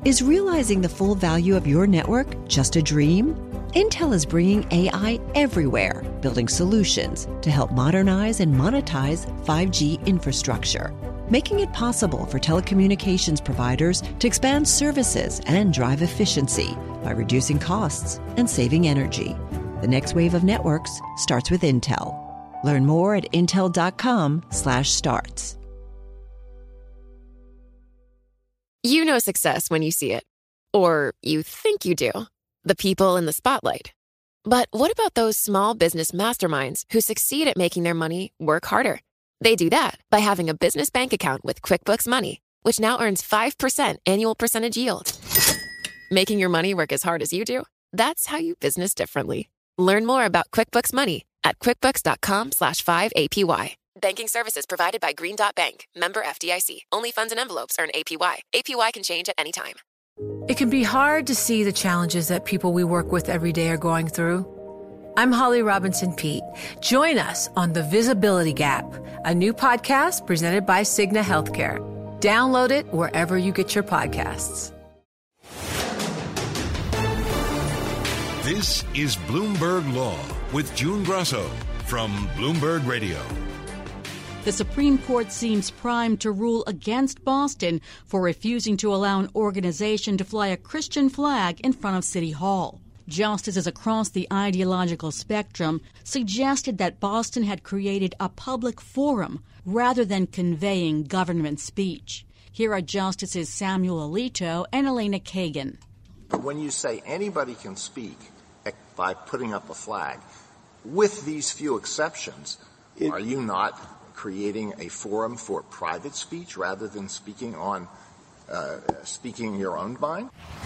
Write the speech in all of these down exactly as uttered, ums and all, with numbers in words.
Is realizing the full value of your network just a dream? Intel is bringing A I everywhere, building solutions to help modernize and monetize five G infrastructure, making it possible for telecommunications providers to expand services and drive efficiency by reducing costs and saving energy. The next wave of networks starts with Intel. Learn more at intel.com slash starts. You know success when you see it. Or you think you do. The people in the spotlight. But what about those small business masterminds who succeed at making their money work harder? They do that by having a business bank account with QuickBooks Money, which now earns five percent annual percentage yield. Making your money work as hard as you do? That's how you business differently. Learn more about QuickBooks Money at quickbooks.com slash 5APY. Banking services provided by Green Dot Bank. Member F D I C. Only funds and envelopes earn A P Y. A P Y can change at any time. It can be hard to see the challenges that people we work with every day are going through. I'm Holly Robinson Peete. Join us on The Visibility Gap, a new podcast presented by Cigna Healthcare. Download it wherever you get your podcasts. This is Bloomberg Law with June Grasso from Bloomberg Radio. The Supreme Court seems primed to rule against Boston for refusing to allow an organization to fly a Christian flag in front of City Hall. Justices across the ideological spectrum suggested that Boston had created a public forum rather than conveying government speech. Here are Justices Samuel Alito and Elena Kagan. When you say anybody can speak by putting up a flag, with these few exceptions, it, are you not creating a forum for private speech rather than speaking on uh, speaking your own mind?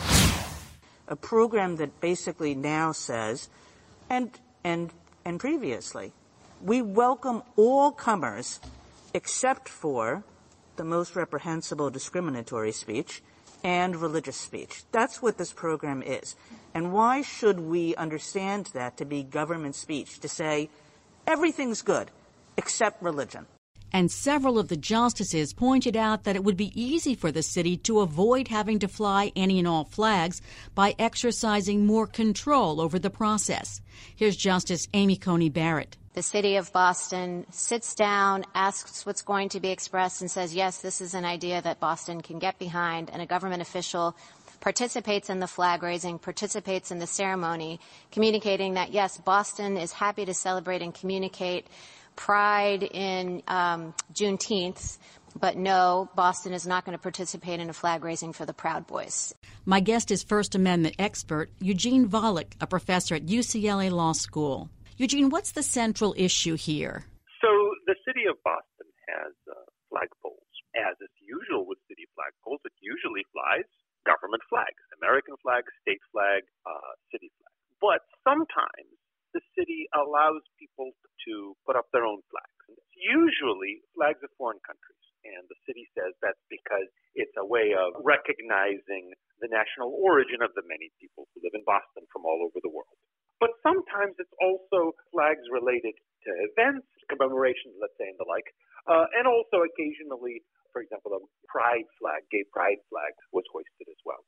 A program that basically now says, and and and previously, we welcome all comers except for the most reprehensible discriminatory speech and religious speech. That's what this program is. And why should we understand that to be government speech, to say everything's good except religion? And several of the justices pointed out that it would be easy for the city to avoid having to fly any and all flags by exercising more control over the process. Here's Justice Amy Coney Barrett. The city of Boston sits down, asks what's going to be expressed, and says, yes, this is an idea that Boston can get behind, and a government official participates in the flag raising, participates in the ceremony, communicating that, yes, Boston is happy to celebrate and communicate Pride in um, Juneteenth, but no, Boston is not going to participate in a flag raising for the Proud Boys. My guest is First Amendment expert Eugene Volokh, a professor at U C L A Law School. Eugene, what's the central issue here? So the city of Boston has uh, flagpoles. As is usual with city flagpoles, it usually flies government flags, American flag, state flag, uh, city flag. But sometimes the city allows people to put up their own flags. Usually flags of foreign countries, and the city says that's because it's a way of recognizing the national origin of the many people who live in Boston from all over the world. But sometimes it's also flags related to events, commemorations, let's say, and the like, uh, and also occasionally, for example, a pride flag, gay pride flag was hoisted as well.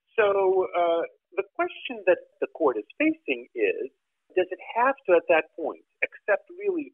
So uh, the question that the court is facing is, does it have to, at that point, accept really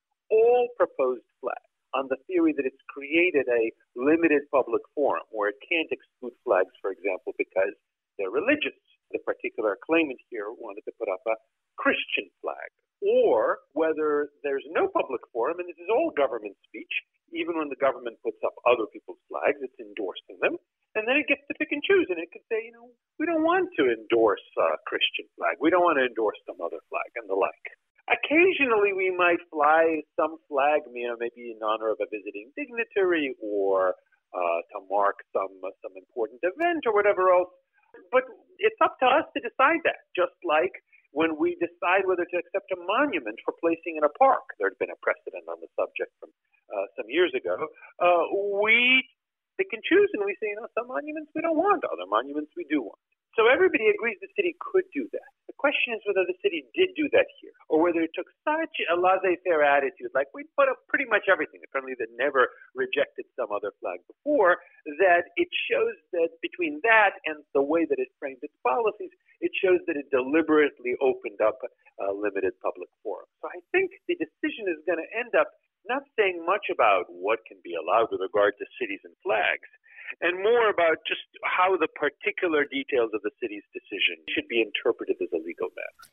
all proposed flags on the theory that it's created a limited public forum where it can't exclude flags, for example, because they're religious? The particular claimant here wanted to put up a Christian flag. Or whether there's no public forum and this is all government speech, even when the government puts up other people's flags, it's endorsing them. And then it gets to pick and choose, and it could say, you know, we don't want to endorse a Christian flag. We don't want to endorse some other flag and the like. Occasionally we might fly some flag, you know, maybe in honor of a visiting dignitary or uh, to mark some uh, some important event or whatever else. But it's up to us to decide that, just like when we decide whether to accept a monument for placing in a park. There'd been a precedent on the subject from uh, some years ago. Uh, we pick and choose, and we say, you know, some monuments we don't want, other monuments we do want. So everybody agrees the city could do that. The question is whether the city did do that here, or whether it took such a laissez-faire attitude, like we'd put up pretty much everything, apparently that never rejected some other flag before, that it shows that between that and the way that it framed its policies, it shows that it deliberately opened up a limited public forum. So I think the decision is going to end up not saying much about what can be allowed with regard to cities and flags, and more about just how the particular details of the city's decision should be interpreted as a legal matter.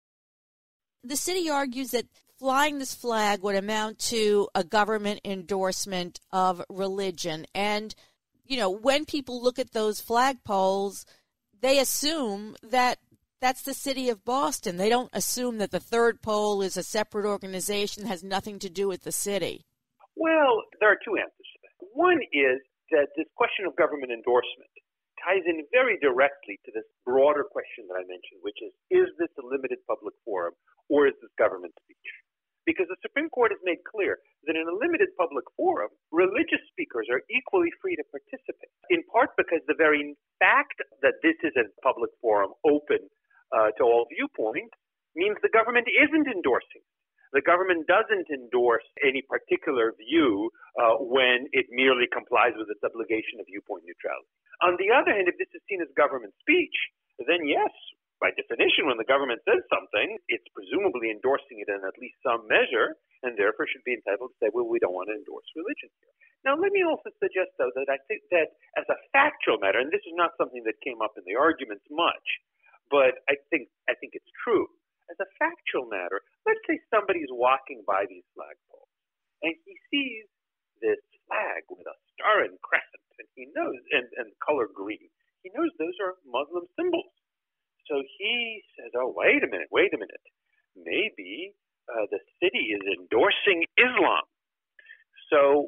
The city argues that flying this flag would amount to a government endorsement of religion. And, you know, when people look at those flagpoles, they assume that that's the city of Boston. They don't assume that the third pole is a separate organization, has nothing to do with the city. Well, there are two answers to that. One is that this question of government endorsement ties in very directly to this broader question that I mentioned, which is, is this a limited public forum or is this government speech? Because the Supreme Court has made clear that in a limited public forum, religious speakers are equally free to participate, in part because the very fact that this is a public forum open uh, to all viewpoints means the government isn't endorsing it. The government doesn't endorse any particular view uh, when it merely complies with its obligation of viewpoint neutrality. On the other hand, if this is seen as government speech, then yes, by definition, when the government says something, it's presumably endorsing it in at least some measure, and therefore should be entitled to say, well, we don't want to endorse religion here. Now, let me also suggest, though, that I think that as a factual matter, and this is not something that came up in the arguments much, but I think I think it's true. As a factual matter, let's say somebody's walking by these flagpoles, and he sees this flag with a star and crescent, and he knows, and, and color green. He knows those are Muslim symbols. So he says, oh, wait a minute, wait a minute. Maybe uh, the city is endorsing Islam. So,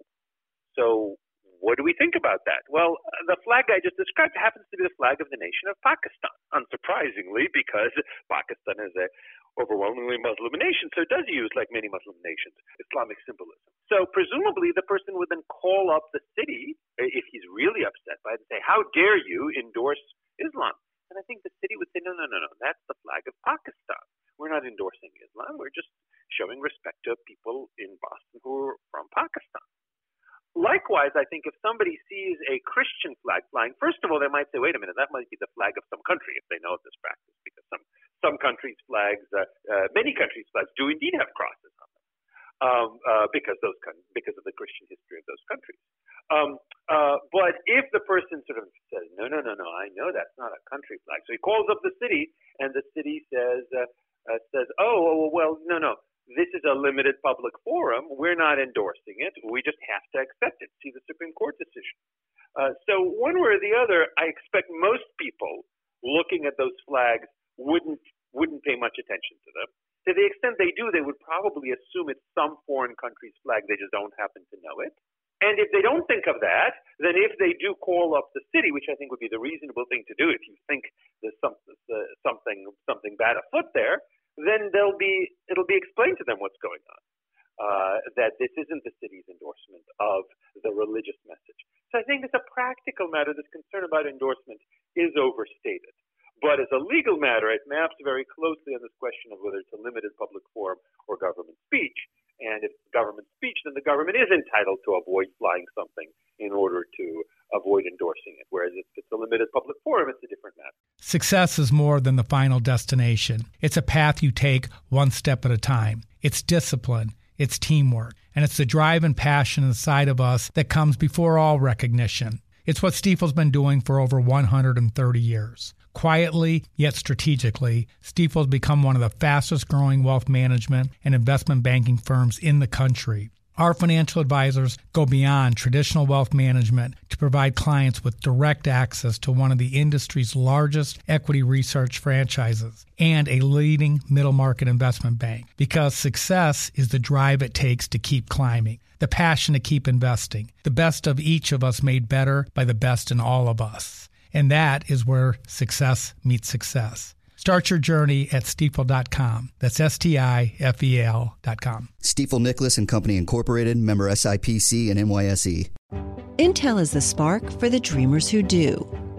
so what do we think about that? Well, the flag I just described happens to be the flag of the nation of Pakistan, unsurprisingly, because Pakistan is an overwhelmingly Muslim nation, so it does use, like many Muslim nations, Islamic symbolism. So presumably the person would then call up the city, if he's really upset by it, and say, how dare you endorse Islam? And I think the city would say, no, no, no, no, that's the flag of Pakistan. We're not endorsing Islam. We're just showing respect to people in Boston who are from Pakistan. Likewise, I think if somebody sees a Christian flag flying, first of all, they might say, wait a minute, that might be the flag of some country if they know of this practice, because some, some countries' flags, uh, uh, many countries' flags do indeed have crosses on them um, uh, because, those, because of the Christian history of those countries. Um, uh, but if the person sort of says, no, no, no, no, I know that's not a country flag. So he calls up the city, and the city says, uh, uh, says, oh, well, no, no, this is a limited public forum. We're not endorsing it. We just have to accept it. See the Supreme Court decision. Uh, so one way or the other, I expect most people looking at those flags wouldn't wouldn't pay much attention to them. To the extent they do, they would probably assume it's some foreign country's flag. They just don't happen to know it. And if they don't think of that, then if they do call up the city, which I think would be the reasonable thing to do if you think there's some, uh, something something bad afoot there, then they'll be it'll be explained to them what's going on, uh, that this isn't the city's endorsement of the religious message. So I think as a practical matter, this concern about endorsement is overstated. But as a legal matter, it maps very closely on this question of whether it's a limited public forum or government speech. And if it's government speech, then the government is entitled to avoid flying something in order to avoid endorsing it. Whereas if it's a limited public forum, it's a different matter. Success is more than the final destination. It's a path you take one step at a time. It's discipline. It's teamwork. And it's the drive and passion inside of us that comes before all recognition. It's what Stifel's been doing for over one hundred thirty years. Quietly, yet strategically, Stifel's become one of the fastest growing wealth management and investment banking firms in the country. Our financial advisors go beyond traditional wealth management to provide clients with direct access to one of the industry's largest equity research franchises and a leading middle market investment bank, because success is the drive it takes to keep climbing, the passion to keep investing, the best of each of us made better by the best in all of us. And that is where success meets success. Start your journey at stifel dot com. That's S T I F E L dot com. Stifel Nicholas and Company Incorporated, member S I P C and N Y S E. Intel is the spark for the dreamers who do.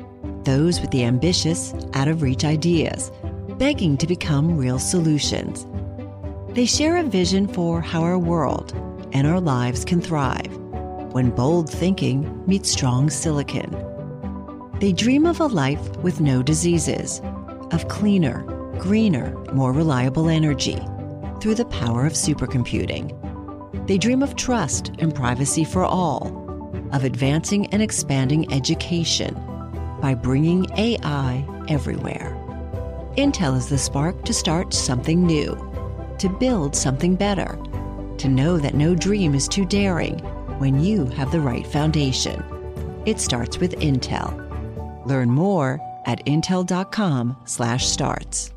Those with the ambitious, out-of-reach ideas, begging to become real solutions. They share a vision for how our world and our lives can thrive. when bold thinking meets strong silicon. They dream of a life with no diseases, of cleaner, greener, more reliable energy through the power of supercomputing. They dream of trust and privacy for all, of advancing and expanding education by bringing A I everywhere. Intel is the spark to start something new, to build something better, to know that no dream is too daring when you have the right foundation. It starts with Intel. Learn more at intel.com slash starts.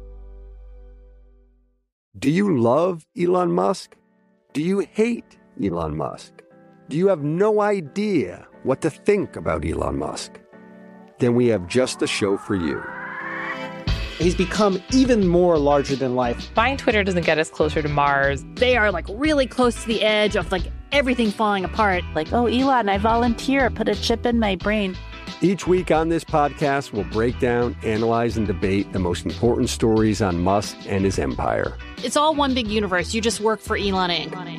Do you love Elon Musk? Do you hate Elon Musk? Do you have no idea what to think about Elon Musk? Then we have just the show for you. He's become even more larger than life. Buying Twitter doesn't get us closer to Mars. They are like really close to the edge of like everything falling apart. Like, oh, Elon, I volunteer. Put a chip in my brain. Each week on this podcast, we'll break down, analyze, and debate the most important stories on Musk and his empire. It's all one big universe. You just work for Elon Incorporated.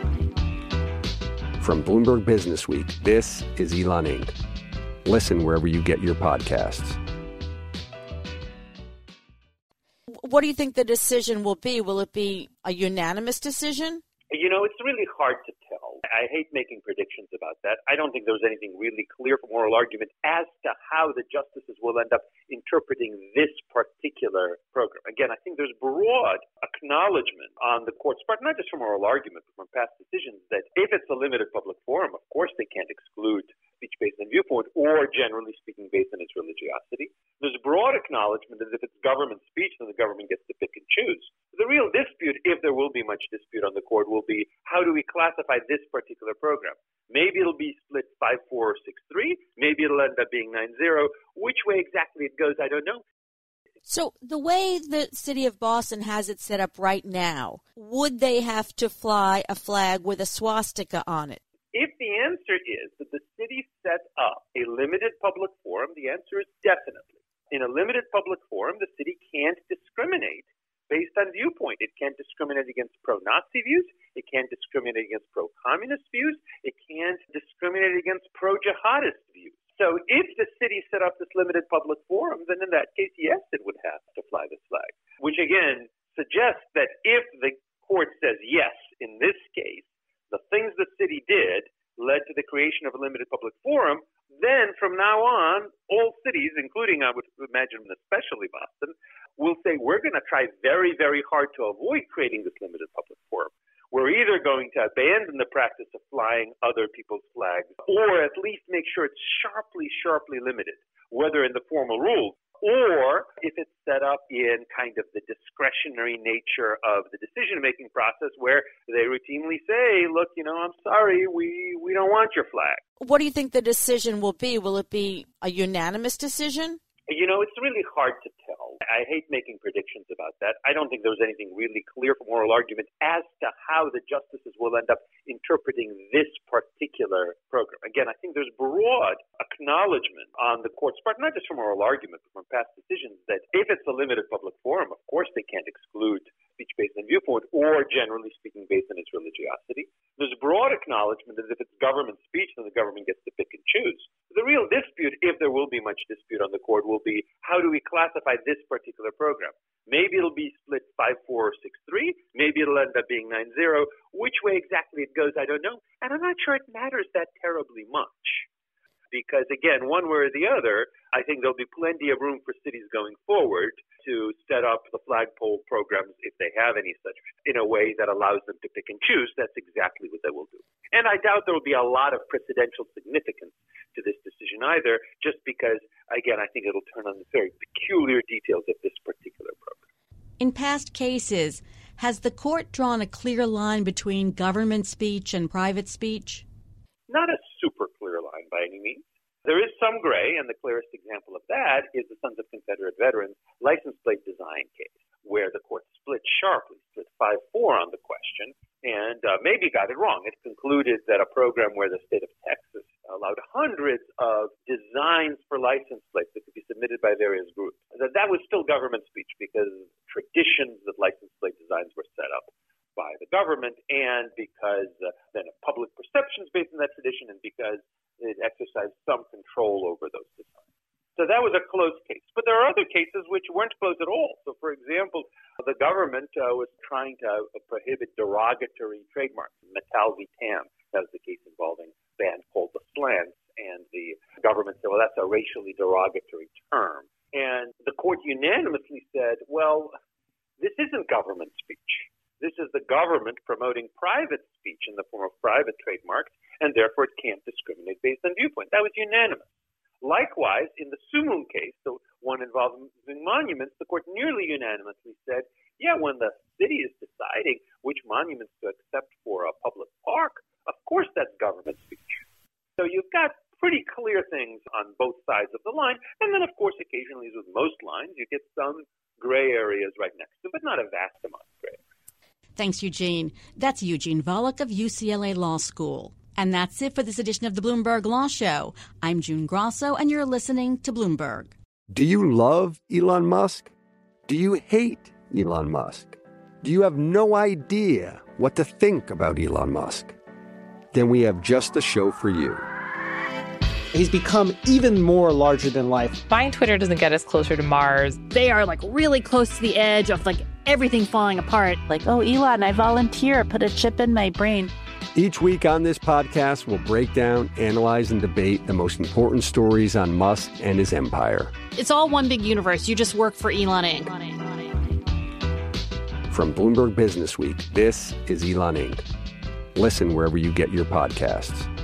From Bloomberg Business Week, this is Elon Incorporated. Listen wherever you get your podcasts. What do you think the decision will be? Will it be a unanimous decision? You know, it's really hard to tell. I hate making predictions about that. I don't think there's anything really clear from oral argument as to how the justices will end up interpreting this particular program. Again, I think there's broad acknowledgement on the court's part, not just from oral argument, but from past decisions, that if it's a limited public forum, of course they can't exclude speech based on viewpoint or, generally speaking, based on its religiosity. There's broad acknowledgement that if it's government speech, then the government gets to pick and choose. The real dispute, if there will be much dispute on the court, will be how do we classify this particular program? Maybe it'll be split five four or six three. Maybe it'll end up being nine zero. Which way exactly it goes, I don't know. So the way the city of Boston has it set up right now, would they have to fly a flag with a swastika on it? If the answer is that the city set up a limited public forum, the answer is definitely. In a limited public forum, the city can't discriminate based on viewpoint. It can't discriminate against pro-Nazi views. It can't discriminate against pro-communist views. It can't discriminate against pro-jihadist views. So if the city set up this limited public forum, then in that case, yes, it would have to fly this flag, which again suggests that if the court says yes, in this case, the things the city did led to the creation of a limited public forum, then from now on, all cities, including I would imagine especially Boston, will say we're going to try very, very hard to avoid creating this limited public forum. We're either going to abandon the practice of flying other people's flags or at least make sure it's sharply, sharply limited, whether in the formal rules or if it's set up in kind of the discretionary nature of the decision-making process where they routinely say, look, you know, I'm sorry, we, we don't want your flag. What do you think the decision will be? Will it be a unanimous decision? You know, it's really hard to tell. I hate making predictions about that. I don't think there's anything really clear from oral argument as to how the justices will end up interpreting this particular program. Again, I think there's broad acknowledgement on the court's part, not just from oral argument, but from past decisions, that if it's a limited public forum, of course they can't exclude speech based on viewpoint or, generally speaking, based on its religiosity. There's broad acknowledgement that if it's government speech, then the government gets to pick and choose. The real dispute, if there will be much dispute on the court, will be how do we classify this particular program? Maybe it'll be split five four or six three. Maybe it'll end up being nine zero. Which way exactly it goes, I don't know. And I'm not sure it matters that terribly much. Because, again, one way or the other, I think there'll be plenty of room for cities going forward to set up the flagpole programs, if they have any such, in a way that allows them to pick and choose. That's exactly what they will do. And I doubt there will be a lot of precedential significance to this decision either, just because, again, I think it'll turn on the very peculiar details of this particular program. In past cases, has the court drawn a clear line between government speech and private speech? Not a super clear line by any means. There is some gray, and the clearest example of that is the Sons of Confederate Veterans license plate design case, where the court split sharply, split five four on the question, and uh, maybe got it wrong. It concluded that a program where the state of Texas allowed hundreds of designs for license plates that could be submitted by various groups, that that was still government speech because traditions that license plate designs were set up by the government, and because uh, then a public exceptions based on that tradition and because it exercised some control over those designs. So that was a closed case. But there are other cases which weren't closed at all. So, for example, the government uh, was trying to uh, prohibit derogatory trademarks. Metal v. Tam, that was the case involving a band called the Slants, and the government said, well, that's a racially derogatory term. And the court unanimously said, well, this isn't government speech. This is the government promoting private speech in the form of private trademarks, and therefore it can't discriminate based on viewpoint. That was unanimous. Likewise, in the Sumun case, the one involving monuments, the court nearly unanimously said, yeah, when the city is deciding which monuments to accept for a public park, of course that's government speech. So you've got pretty clear things on both sides of the line. And then, of course, occasionally, as with most lines, you get some gray areas right next to, but not a vast amount of gray areas. Thanks, Eugene. That's Eugene Volokh of U C L A Law School. And that's it for this edition of the Bloomberg Law Show. I'm June Grosso, and you're listening to Bloomberg. Do you love Elon Musk? Do you hate Elon Musk? Do you have no idea what to think about Elon Musk? Then we have just the show for you. He's become even more larger than life. Buying Twitter doesn't get us closer to Mars. They are like really close to the edge of like everything falling apart. Like, oh, Elon, I volunteer. Put a chip in my brain. Each week on this podcast, we'll break down, analyze, and debate the most important stories on Musk and his empire. It's all one big universe. You just work for Elon Incorporated. From Bloomberg Business Week, this is Elon Incorporated. Listen wherever you get your podcasts.